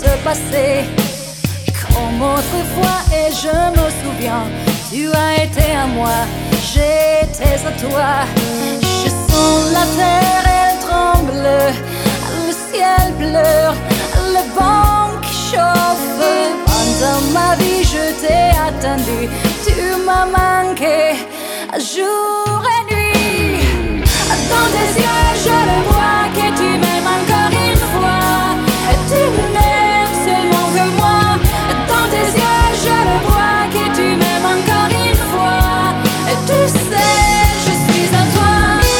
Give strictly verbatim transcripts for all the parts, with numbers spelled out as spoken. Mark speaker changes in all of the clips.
Speaker 1: se passer comme autrefois. Et je me souviens, tu as été à moi, j'étais à toi. Je sens la terre, elle tremble, le ciel pleure, le vent qui chauffe. Pendant ma vie je t'ai attendu, tu m'as manqué jour et nuit. Dans tes yeux je le vois que tu m'aimes encore une fois. Tu n'aimes seulement que moi. Dans tes yeux je le vois que tu m'aimes encore une fois. Et tu sais je suis à toi.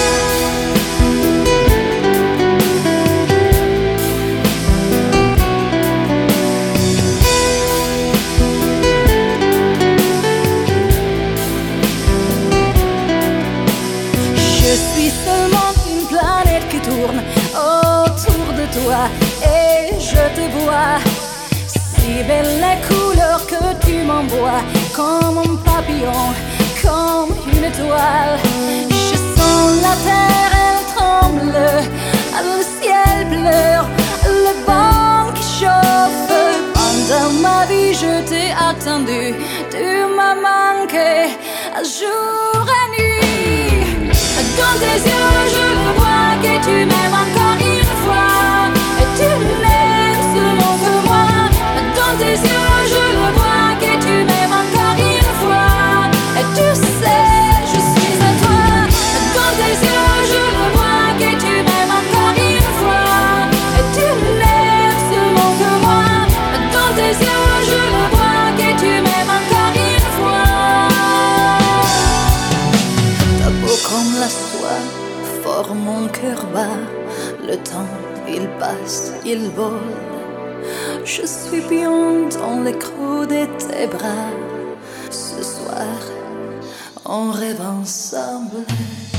Speaker 1: Je suis seulement une planète qui tourne autour de toi et je te vois. Si belle les couleurs que tu m'envoies, comme un papillon, comme une étoile. Je sens la terre, elle tremble, le ciel pleure, le vent qui chauffe. Pendant ma vie je t'ai attendu, tu m'as manqué jour et nuit. Dans tes yeux je le vois que tu m'aimes encore une fois. Et tu n'aimes seulement que moi. Dans tes yeux je le vois que tu m'aimes encore une fois. Et tu sais je suis à toi. Dans tes yeux je le vois que tu m'aimes encore une fois. Et tu n'aimes seulement que moi. Dans tes yeux je le vois que tu m'aimes encore une fois. Ta peau comme la soie, fort mon cœur bat. Le temps il passe, il vole. Je suis bien dans le creux de tes bras. Ce soir on rêve ensemble.